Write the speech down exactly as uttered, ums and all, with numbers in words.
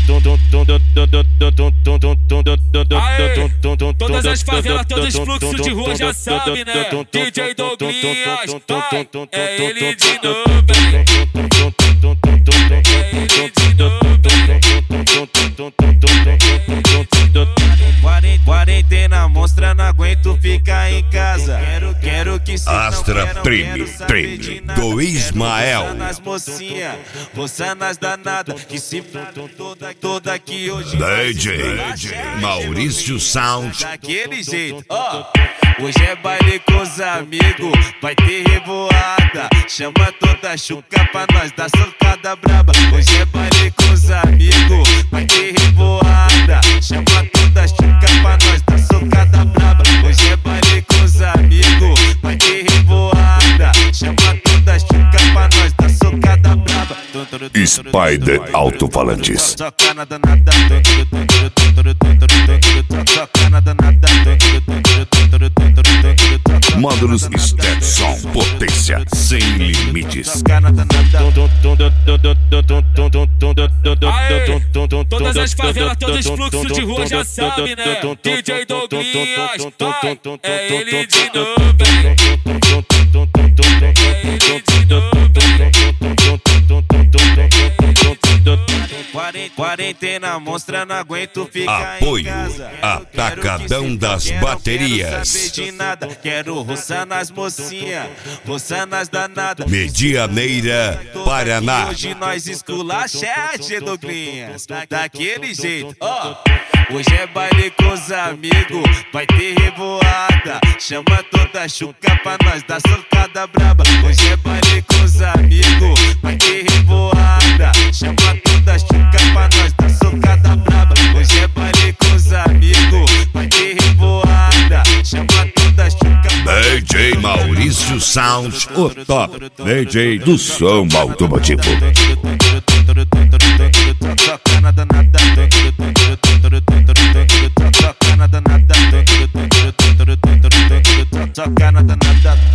Aê, todas as favelas, todos os fluxos de rua já sabe, né? D J Douglinhas, pai, é ele de novo, hein? É ele de novo, Quarentena monstra, não aguento ficar em casa. Quero, quero que cê Astra não Treme, Treme, do Ismael. Roçando as mocinha, roçando as danadas, que se fudam toda, toda que hoje D J Maurício Sound. daquele jeito, ó. Hoje é baile com os amigos, vai ter revoada. Chama toda a chuca pra nós dar socada braba. Hoje é baile com os amigos, vai ter revoada. Chama toda a chuca pra nós dar socada braba. Hoje é baile com os amigos, vai ter revoada. Chama toda a chuca pra nós dar socada braba. Spider Alto-Falantes. Soca na danada, soca na danada. Módulos Stetson, potência sem limites. Aê, todas as favelas, todos os fluxos de rua já sabe, né? D J Douglinhas, pai, é ele de novo, hein? É ele de novo, Quarentena monstra, não aguento ficar Apoio em casa. Atacadão das Baterias. Quero, nada. Quero roçar nas mocinha, roçar nas danadas. Medianeira, Paraná. Hoje nós esculacha, é Douglinhas, daquele jeito, ó. Hoje é baile com os amigos, vai ter revoada. Chama toda a chuca pra nós dar socada braba. Hoje é baile com os amigos, vai ter revoada. Chama toda a chuca pra nós dar socada braba. Hoje é baile com os amigos, vai ter revoada. Chama toda a chuca pra D J Maurício Sound, o top D J do som automotivo. Soca na danada, soca na danada, soca na danada.